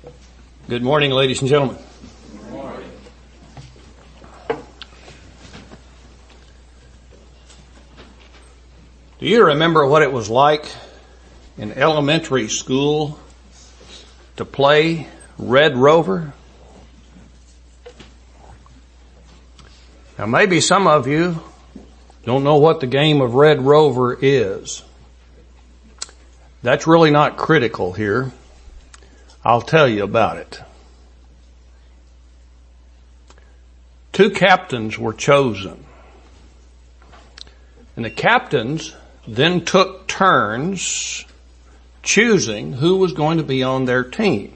Good morning, ladies and gentlemen. Good morning. Do you remember what it was like in elementary school to play Red Rover? Now maybe some of you don't know what the game of Red Rover is. That's really not critical here. I'll tell you about it. 2 captains were chosen. And the captains then took turns choosing who was going to be on their team.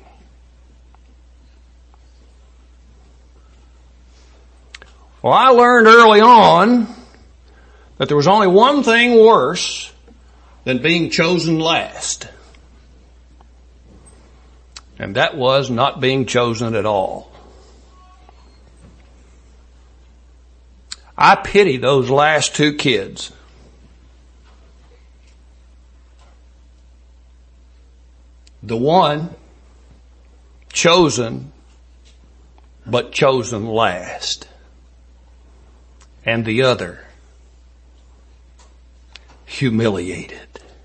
Well, I learned early on that there was only one thing worse than being chosen last. And that was not being chosen at all. I pity those last 2 kids. The one chosen, but chosen last. And the other humiliated.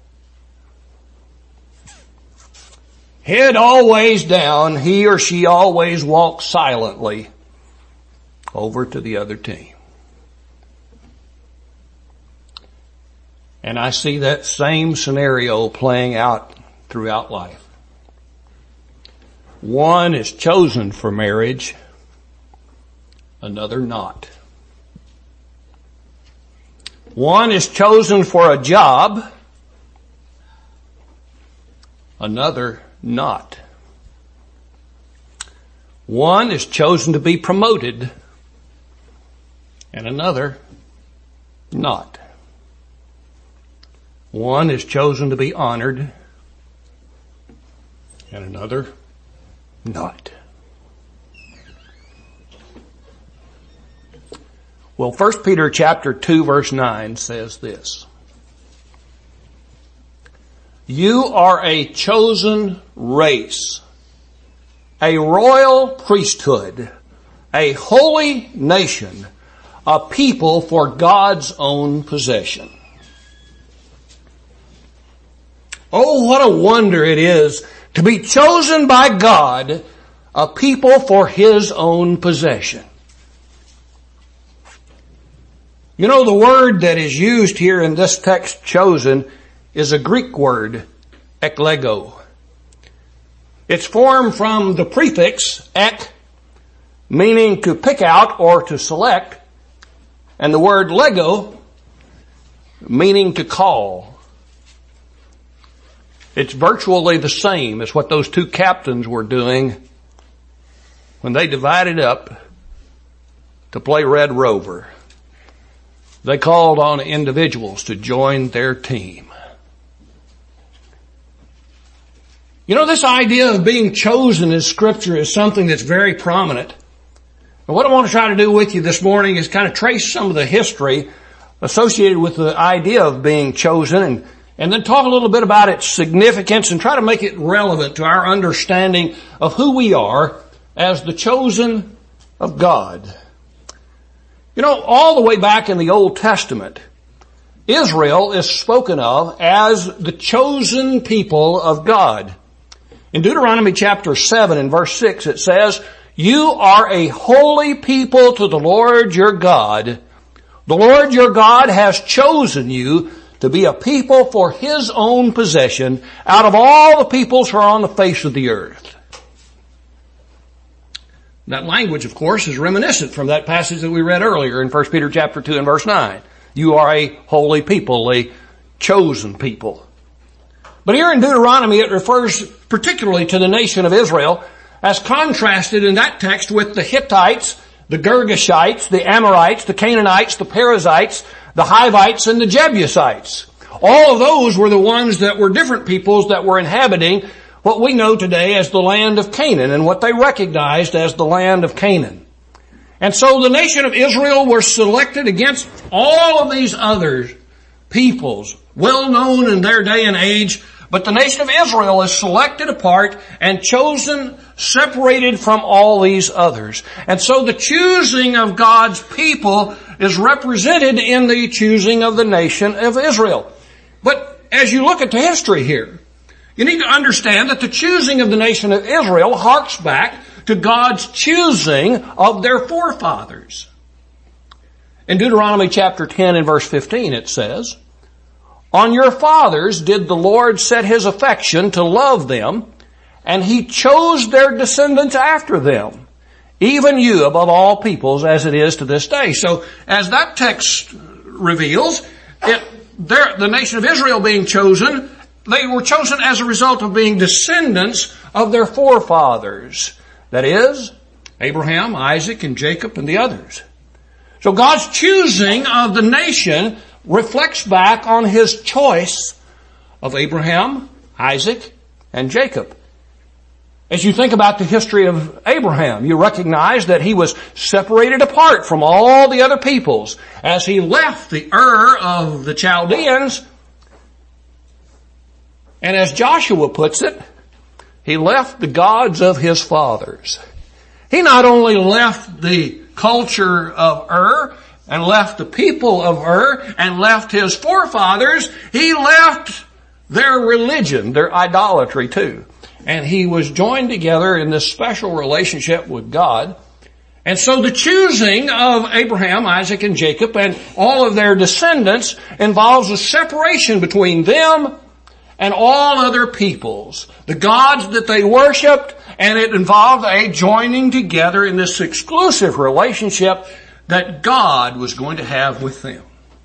Head always down, he or she always walks silently over to the other team. And I see that same scenario playing out throughout life. One is chosen for marriage, another not. One is chosen for a job, another not. One is chosen to be promoted, and another not. One is chosen to be honored, and another not. Well, 1 Peter chapter 2 verse 9 says this. You are a chosen race, a royal priesthood, a holy nation, a people for God's own possession. Oh, what a wonder it is to be chosen by God, a people for His own possession. You know, the word that is used here in this text, chosen, is a Greek word, eklego. It's formed from the prefix ek, meaning to pick out or to select, and the word lego, meaning to call. It's virtually the same as what those 2 captains were doing when they divided up to play Red Rover. They called on individuals to join their team. You know, this idea of being chosen in Scripture is something that's very prominent. And what I want to try to do with you this morning is kind of trace some of the history associated with the idea of being chosen and then talk a little bit about its significance and try to make it relevant to our understanding of who we are as the chosen of God. You know, all the way back in the Old Testament, Israel is spoken of as the chosen people of God. In Deuteronomy chapter 7 and verse 6 it says, you are a holy people to the Lord your God. The Lord your God has chosen you to be a people for His own possession out of all the peoples who are on the face of the earth. That language, of course, is reminiscent from that passage that we read earlier in 1 Peter chapter 2 and verse 9. You are a holy people, a chosen people. But here in Deuteronomy it refers particularly to the nation of Israel as contrasted in that text with the Hittites, the Girgashites, the Amorites, the Canaanites, the Perizzites, the Hivites, and the Jebusites. All of those were the ones that were different peoples that were inhabiting what we know today as the land of Canaan and what they recognized as the land of Canaan. And so the nation of Israel were selected against all of these other peoples, well known in their day and age But the nation of Israel is selected apart and chosen, separated from all these others. And so the choosing of God's people is represented in the choosing of the nation of Israel. But as you look at the history here, you need to understand that the choosing of the nation of Israel harks back to God's choosing of their forefathers. In Deuteronomy chapter 10 and verse 15 it says, "On your fathers did the Lord set his affection to love them, and he chose their descendants after them, even you above all peoples as it is to this day." So as that text reveals, the nation of Israel being chosen, they were chosen as a result of being descendants of their forefathers. That is, Abraham, Isaac, and Jacob, and the others. So God's choosing of the nation reflects back on his choice of Abraham, Isaac, and Jacob. As you think about the history of Abraham, you recognize that he was separated apart from all the other peoples as he left the Ur of the Chaldeans. And as Joshua puts it, he left the gods of his fathers. He not only left the culture of Ur and left the people of Ur and left his forefathers, he left their religion, their idolatry too. And he was joined together in this special relationship with God. And so the choosing of Abraham, Isaac, and Jacob and all of their descendants involves a separation between them and all other peoples, the gods that they worshipped, and it involved a joining together in this exclusive relationship that God was going to have with them.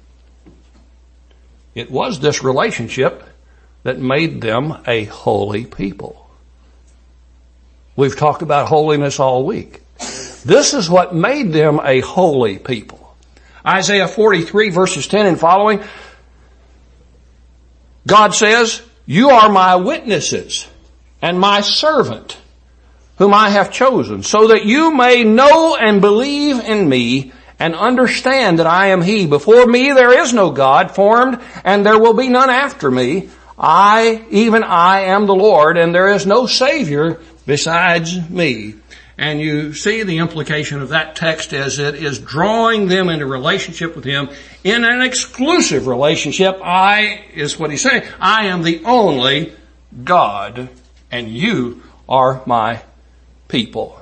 It was this relationship that made them a holy people. We've talked about holiness all week. This is what made them a holy people. Isaiah 43 verses 10 and following, God says, "You are my witnesses and my servant, whom I have chosen, so that you may know and believe in me and understand that I am he. Before me there is no God formed, and there will be none after me. Even I am the Lord, and there is no Savior besides me." And you see the implication of that text as it is drawing them into relationship with him in an exclusive relationship. Is what he's saying. I am the only God, and you are my people.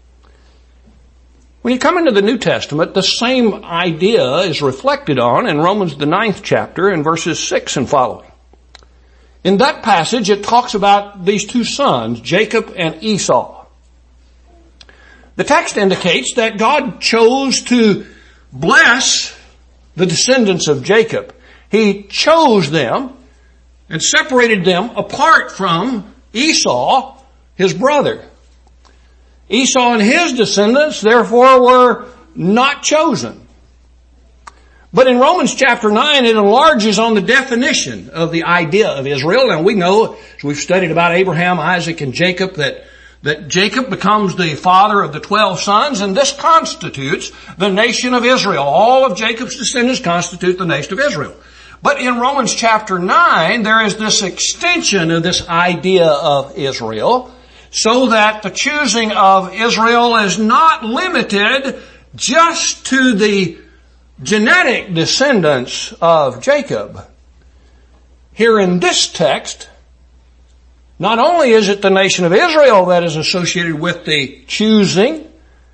When you come into the New Testament, the same idea is reflected on in Romans the 9th chapter in verses 6 and following. In that passage, it talks about these two sons, Jacob and Esau. The text indicates that God chose to bless the descendants of Jacob. He chose them and separated them apart from Esau, his brother. Esau and his descendants, therefore, were not chosen. But in Romans chapter 9, it enlarges on the definition of the idea of Israel. And we know, as we've studied about Abraham, Isaac, and Jacob, that Jacob becomes the father of the 12 sons, and this constitutes the nation of Israel. All of Jacob's descendants constitute the nation of Israel. But in Romans chapter 9, there is this extension of this idea of Israel, so that the choosing of Israel is not limited just to the genetic descendants of Jacob. Here in this text, not only is it the nation of Israel that is associated with the choosing,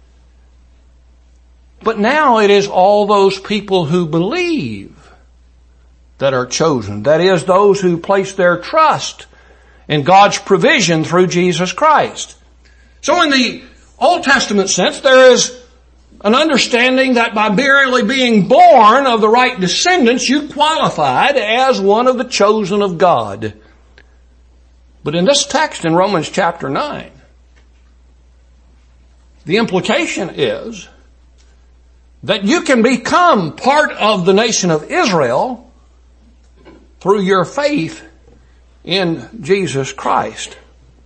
but now it is all those people who believe that are chosen. That is, those who place their trust in God's provision through Jesus Christ. So in the Old Testament sense, there is an understanding that by merely being born of the right descendants, you qualified as one of the chosen of God. But in this text in Romans chapter 9, the implication is that you can become part of the nation of Israel through your faith in Jesus Christ.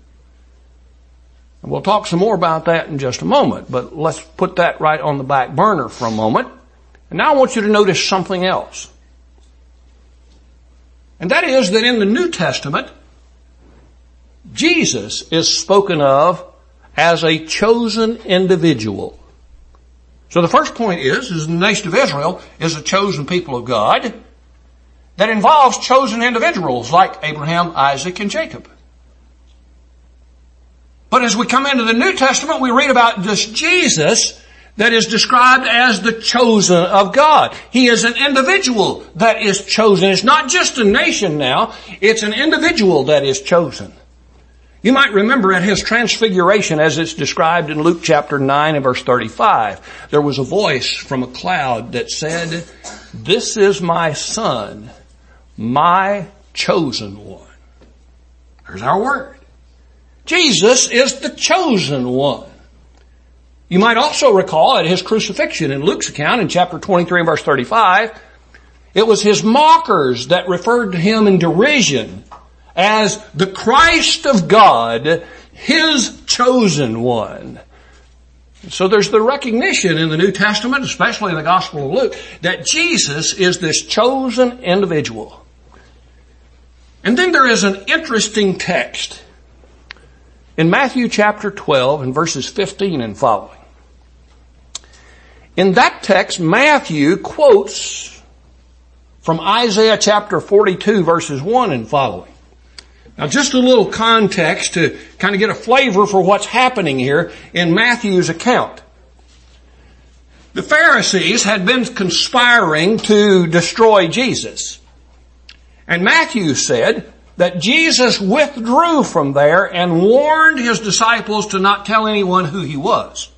And we'll talk some more about that in just a moment, but let's put that right on the back burner for a moment. And now I want you to notice something else. And that is that in the New Testament, Jesus is spoken of as a chosen individual. So the first point is the nation of Israel is a chosen people of God that involves chosen individuals like Abraham, Isaac, and Jacob. But as we come into the New Testament, we read about this Jesus that is described as the chosen of God. He is an individual that is chosen. It's not just a nation now. It's an individual that is chosen. You might remember at his transfiguration, as it's described in Luke chapter 9 and verse 35, there was a voice from a cloud that said, "This is my son, my chosen one." There's our word. Jesus is the chosen one. You might also recall at his crucifixion in Luke's account in chapter 23 and verse 35, it was his mockers that referred to him in derision as the Christ of God, his chosen one. So there's the recognition in the New Testament, especially in the Gospel of Luke, that Jesus is this chosen individual. And then there is an interesting text in Matthew chapter 12 and verses 15 and following. In that text, Matthew quotes from Isaiah chapter 42 verses 1 and following. Now just a little context to kind of get a flavor for what's happening here in Matthew's account. The Pharisees had been conspiring to destroy Jesus. And Matthew said that Jesus withdrew from there and warned his disciples to not tell anyone who he was.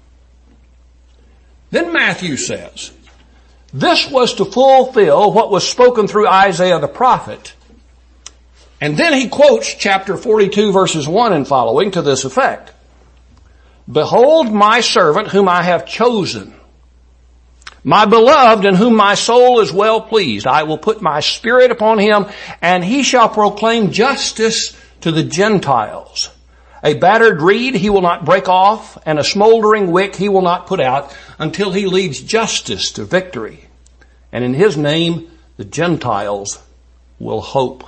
Then Matthew says, this was to fulfill what was spoken through Isaiah the prophet. And then he quotes chapter 42 verses 1 and following to this effect. Behold my servant whom I have chosen, my beloved in whom my soul is well pleased. I will put my spirit upon him, and he shall proclaim justice to the Gentiles. A battered reed he will not break off, and a smoldering wick he will not put out until he leads justice to victory. And in his name the Gentiles will hope.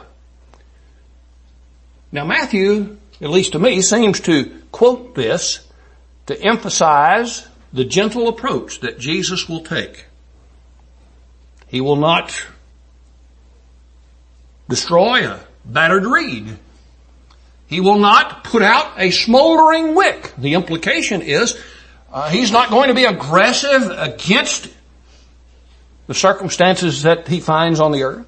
Now Matthew, at least to me, seems to quote this to emphasize the gentle approach that Jesus will take. He will not destroy a battered reed. He will not put out a smoldering wick. The implication is he's not going to be aggressive against the circumstances that he finds on the earth.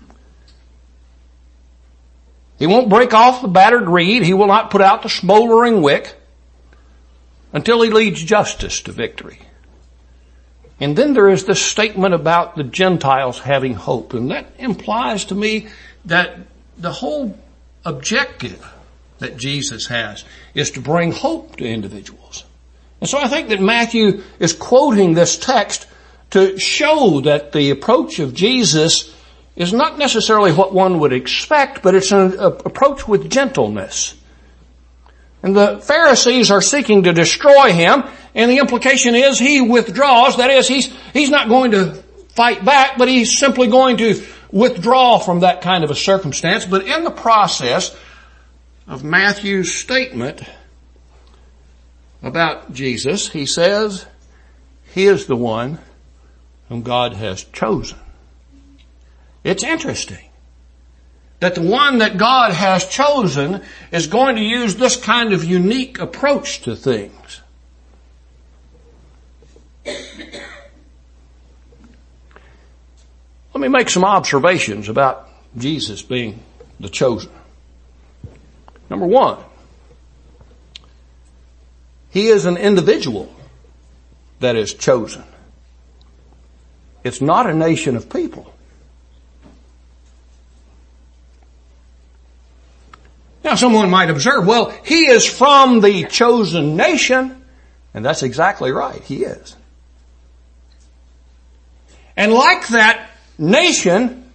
He won't break off the battered reed. He will not put out the smoldering wick until he leads justice to victory. And then there is this statement about the Gentiles having hope. And that implies to me that the whole objective that Jesus has is to bring hope to individuals. And so I think that Matthew is quoting this text to show that the approach of Jesus is not necessarily what one would expect, but it's an approach with gentleness. And the Pharisees are seeking to destroy him, and the implication is he withdraws. That is, he's not going to fight back, but he's simply going to withdraw from that kind of a circumstance. But in the process of Matthew's statement about Jesus, he says, he is the one whom God has chosen. It's interesting that the one that God has chosen is going to use this kind of unique approach to things. Let me make some observations about Jesus being the chosen. Number one, he is an individual that is chosen. It's not a nation of people. Now someone might observe, well, he is from the chosen nation, and that's exactly right, he is. And like that nation,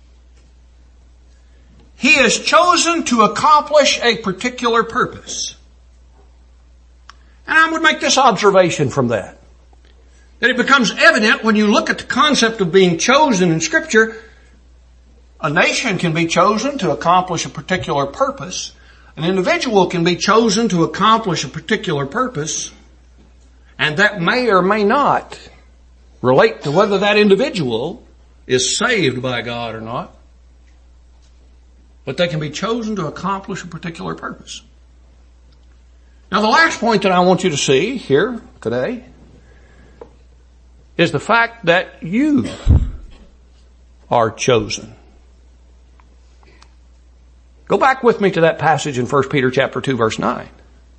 he is chosen to accomplish a particular purpose. And I would make this observation from that it becomes evident when you look at the concept of being chosen in Scripture. A nation can be chosen to accomplish a particular purpose. An individual can be chosen to accomplish a particular purpose, and that may or may not relate to whether that individual is saved by God or not. But they can be chosen to accomplish a particular purpose. Now, the last point that I want you to see here today is the fact that you are chosen. Go back with me to that passage in 1 Peter chapter 2, verse 9.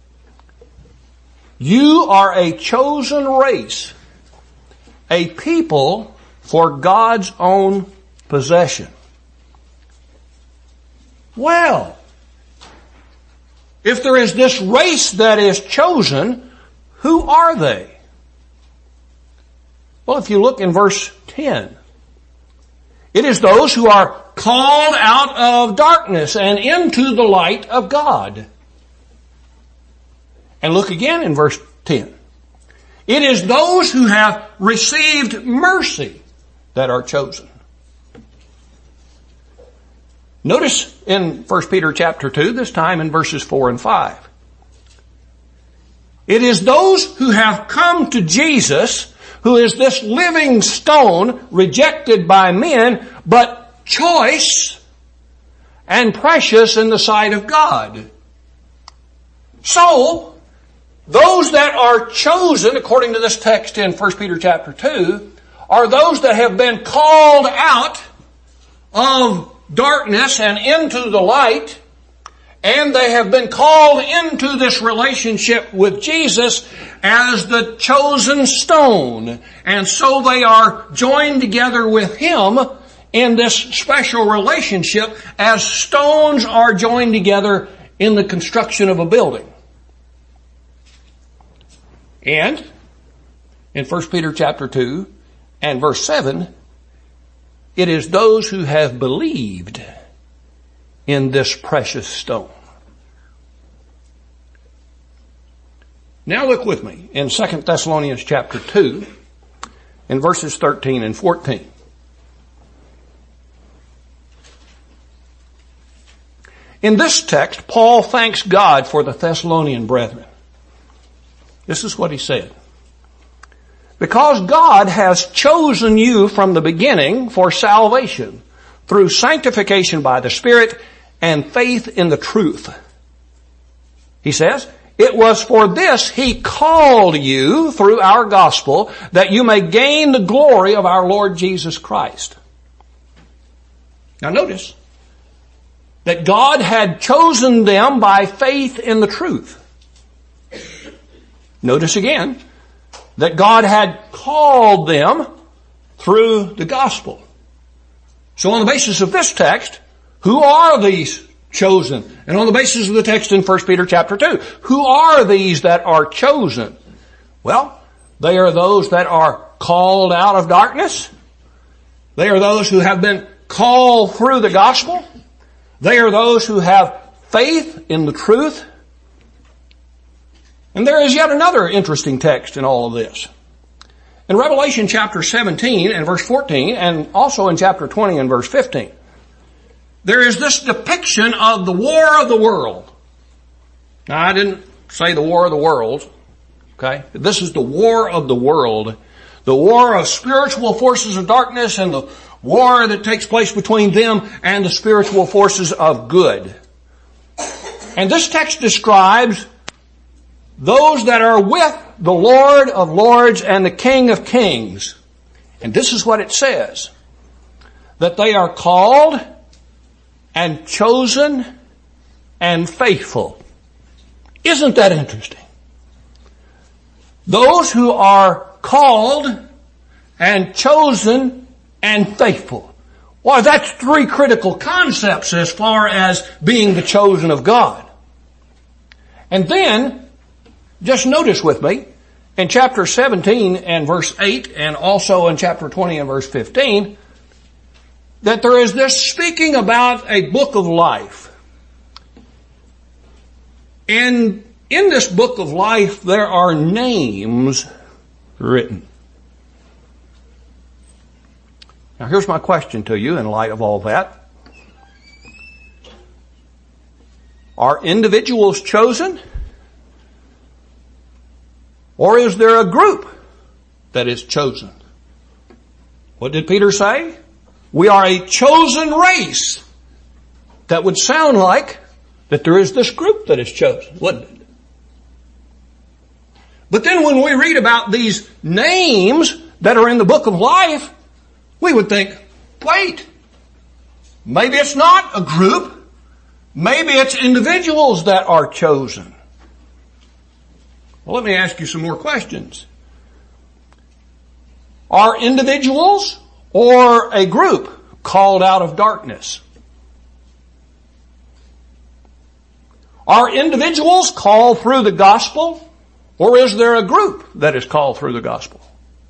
You are a chosen race, a people for God's own possession. Well, if there is this race that is chosen, who are they? Well, if you look in verse 10, it is those who are called out of darkness and into the light of God. And look again in verse 10. It is those who have received mercy that are chosen. Notice in 1 Peter chapter 2, this time in verses 4 and 5. It is those who have come to Jesus, who is this living stone rejected by men, but choice and precious in the sight of God. So, those that are chosen, according to this text in 1 Peter chapter 2, are those that have been called out of darkness and into the light, and they have been called into this relationship with Jesus as the chosen stone. And so they are joined together with Him in this special relationship as stones are joined together in the construction of a building. And in 1 Peter chapter 2 and verse 7, it is those who have believed in this precious stone. Now look with me in 2 Thessalonians chapter 2 in verses 13 and 14. In this text, Paul thanks God for the Thessalonian brethren. This is what he said. Because God has chosen you from the beginning for salvation through sanctification by the Spirit and faith in the truth. He says, it was for this He called you through our gospel, that you may gain the glory of our Lord Jesus Christ. Now notice that God had chosen them by faith in the truth. Notice again that God had called them through the gospel. So on the basis of this text, who are these chosen? And on the basis of the text in 1 Peter chapter 2, who are these that are chosen? Well, they are those that are called out of darkness. They are those who have been called through the gospel. They are those who have faith in the truth. And there is yet another interesting text in all of this. In Revelation chapter 17 and verse 14, and also in chapter 20 and verse 15, there is this depiction of the war of the world. Now, I didn't say the war of the worlds, okay? This is the war of the world. The war of spiritual forces of darkness and the war that takes place between them and the spiritual forces of good. And this text describes those that are with the Lord of Lords and the King of Kings. And this is what it says. That they are called and chosen and faithful. Isn't that interesting? Those who are called and chosen and faithful. Well, that's three critical concepts as far as being the chosen of God. And then, just notice with me, in chapter 17 and verse 8, and also in chapter 20 and verse 15, that there is this speaking about a book of life. And in this book of life, there are names written. Now here's my question to you in light of all that. Are individuals chosen? Or is there a group that is chosen? What did Peter say? We are a chosen race. That would sound like that there is this group that is chosen, wouldn't it? But then when we read about these names that are in the book of life, we would think, wait, maybe it's not a group. Maybe it's individuals that are chosen. Well, let me ask you some more questions. Are individuals or a group called out of darkness? Are individuals called through the gospel, or is there a group that is called through the gospel?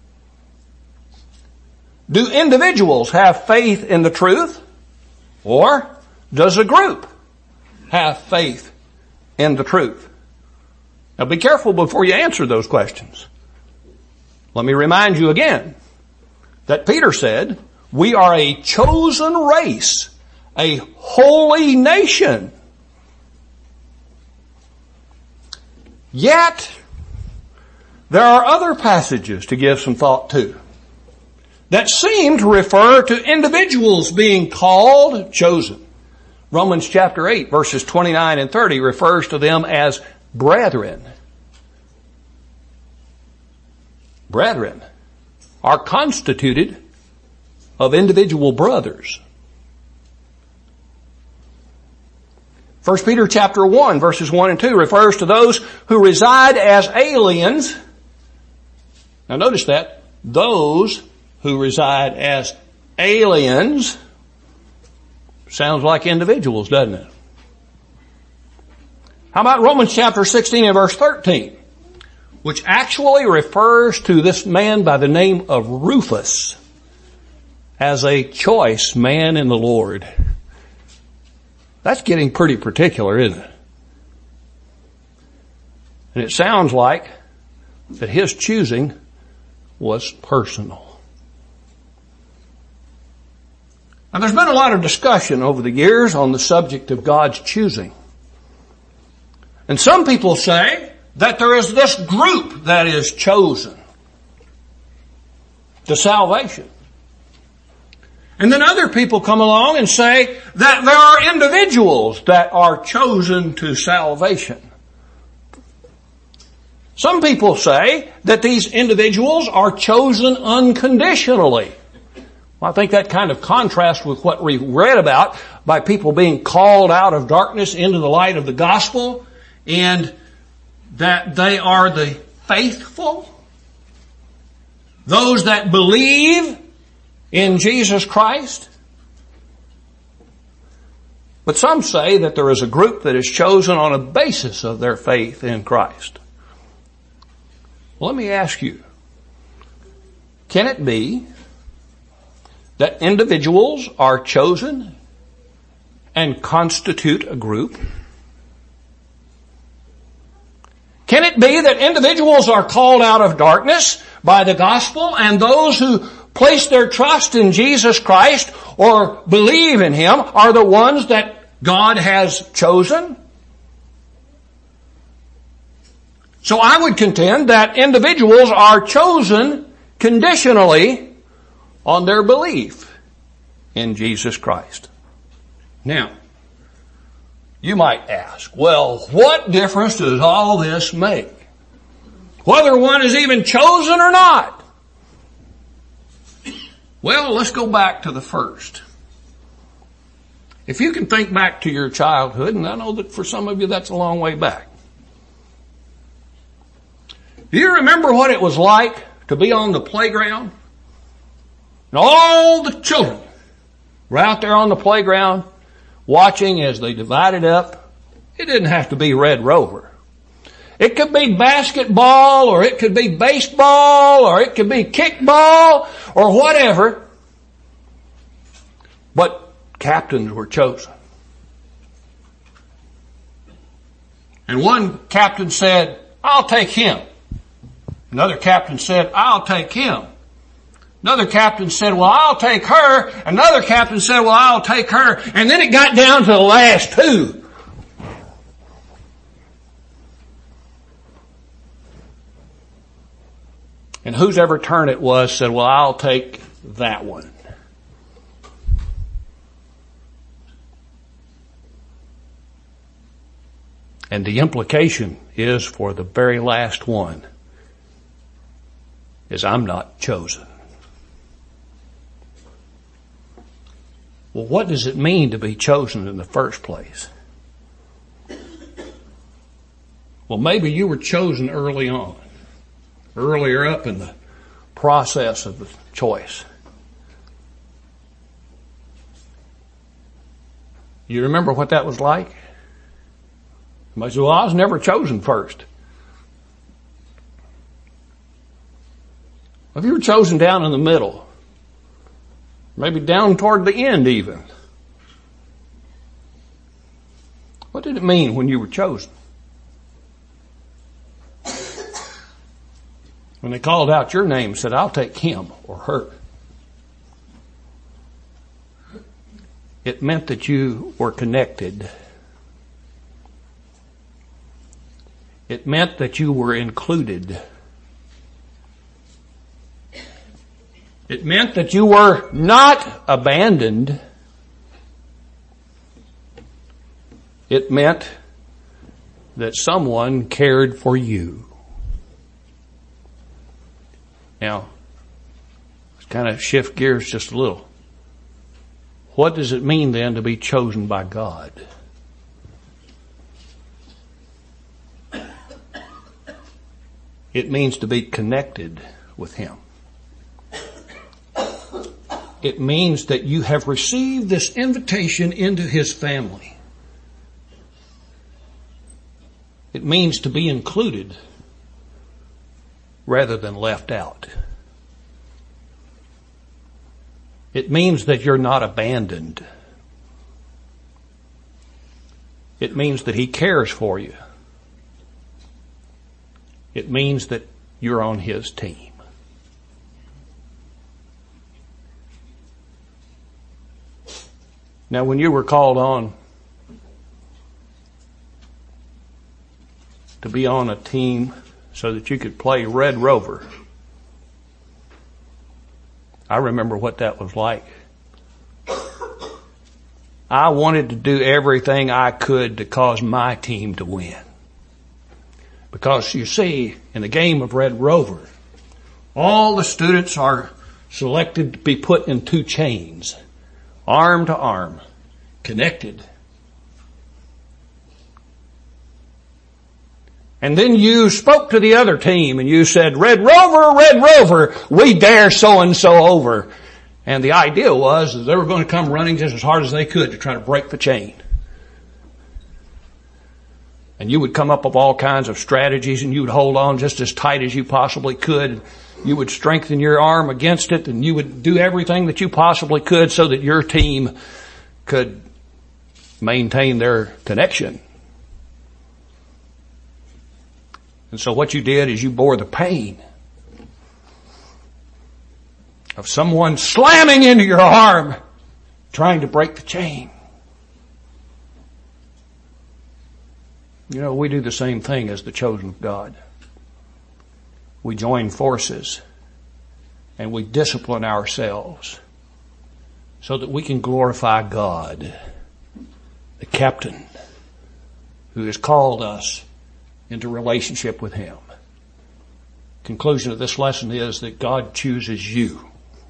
Do individuals have faith in the truth, or does a group have faith in the truth? Now be careful before you answer those questions. Let me remind you again that Peter said, we are a chosen race, a holy nation. Yet, there are other passages to give some thought to that seem to refer to individuals being called, chosen. Romans chapter 8 verses 29 and 30 refers to them as brethren. Brethren are constituted of individual brothers. 1 Peter chapter 1 verses 1 and 2 refers to those who reside as aliens. Now notice that. Those who reside as aliens sounds like individuals, doesn't it? How about Romans chapter 16 and verse 13, which actually refers to this man by the name of Rufus as a choice man in the Lord. That's getting pretty particular, isn't it? And it sounds like that his choosing was personal. Now there's been a lot of discussion over the years on the subject of God's choosing. And some people say that there is this group that is chosen to salvation. And then other people come along and say that there are individuals that are chosen to salvation. Some people say that these individuals are chosen unconditionally. Well, I think that kind of contrasts with what we read about by people being called out of darkness into the light of the gospel, and that they are the faithful, those that believe in Jesus Christ. But some say that there is a group that is chosen on a basis of their faith in Christ. Well, let me ask you, can it be that individuals are chosen and constitute a group? Can it be that individuals are called out of darkness by the gospel, and those who place their trust in Jesus Christ or believe in Him are the ones that God has chosen? So I would contend that individuals are chosen conditionally on their belief in Jesus Christ. Now, you might ask, well, what difference does all this make? Whether one is even chosen or not? Well, let's go back to the first. If you can think back to your childhood, and I know that for some of you that's a long way back. Do you remember what it was like to be on the playground? And all the children were out there on the playground watching as they divided up. It didn't have to be Red Rover. It could be basketball, or it could be baseball, or it could be kickball, or whatever. But captains were chosen. And one captain said, I'll take him. Another captain said, I'll take him. Another captain said, well, I'll take her. Another captain said, well, I'll take her. And then it got down to the last two. And whosever turn it was said, well, I'll take that one. And the implication is for the very last one is I'm not chosen. Well, what does it mean to be chosen in the first place? Well, maybe you were chosen early on, earlier up in the process of the choice. You remember what that was like? Somebody said, well, I was never chosen first. If you were chosen down in the middle, maybe down toward the end even, what did it mean when you were chosen? When they called out your name, said, I'll take him or her. It meant that you were connected. It meant that you were included. It meant that you were not abandoned. It meant that someone cared for you. Now, let's kind of shift gears just a little. What does it mean then to be chosen by God? It means to be connected with Him. It means that you have received this invitation into His family. It means to be included rather than left out. It means that you're not abandoned. It means that He cares for you. It means that you're on His team. Now, when you were called on to be on a team so that you could play Red Rover, I remember what that was like. I wanted to do everything I could to cause my team to win. Because you see, in the game of Red Rover, all the students are selected to be put in two chains, arm to arm, connected. And then you spoke to the other team and you said, Red Rover, we dare so-and-so over. And the idea was that they were going to come running just as hard as they could to try to break the chain. And you would come up with all kinds of strategies and you would hold on just as tight as you possibly could. You would strengthen your arm against it and you would do everything that you possibly could so that your team could maintain their connection. And so what you did is you bore the pain of someone slamming into your arm, trying to break the chain. You know, we do the same thing as the chosen of God. We join forces and we discipline ourselves so that we can glorify God, the captain who has called us into relationship with Him. Conclusion of this lesson is that God chooses you.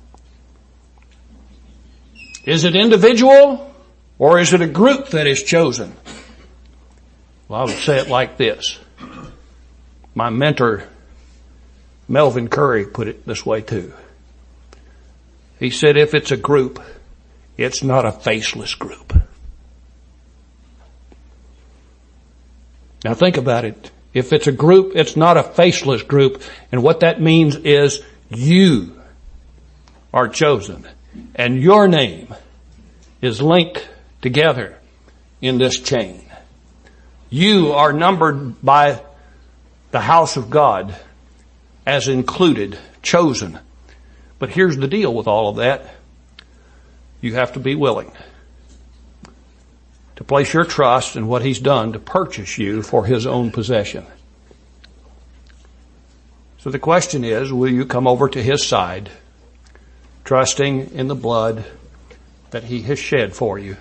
Is it individual or is it a group that is chosen? Well, I would say it like this. My mentor, Melvin Curry, put it this way too. He said, if it's a group, it's not a faceless group. Now think about it. If it's a group, it's not a faceless group. And what that means is you are chosen. And your name is linked together in this chain. You are numbered by the house of God as included, chosen. But here's the deal with all of that. You have to be willing to place your trust in what He's done to purchase you for His own possession. So the question is, will you come over to His side, trusting in the blood that He has shed for you?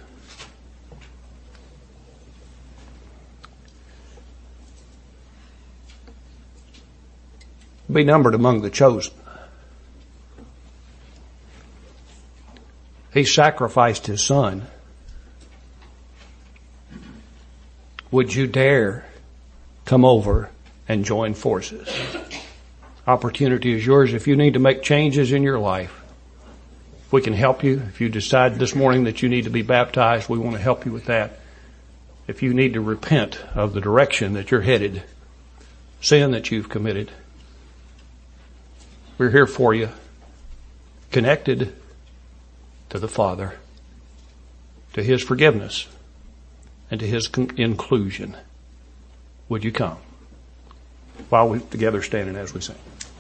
Be numbered among the chosen. He sacrificed His Son. Would you dare come over and join forces? Opportunity is yours. If you need to make changes in your life, we can help you. If you decide this morning that you need to be baptized, we want to help you with that. If you need to repent of the direction that you're headed, sin that you've committed, we're here for you, connected to the Father, to His forgiveness, and to His inclusion. Would you come? While we together standing as we sing.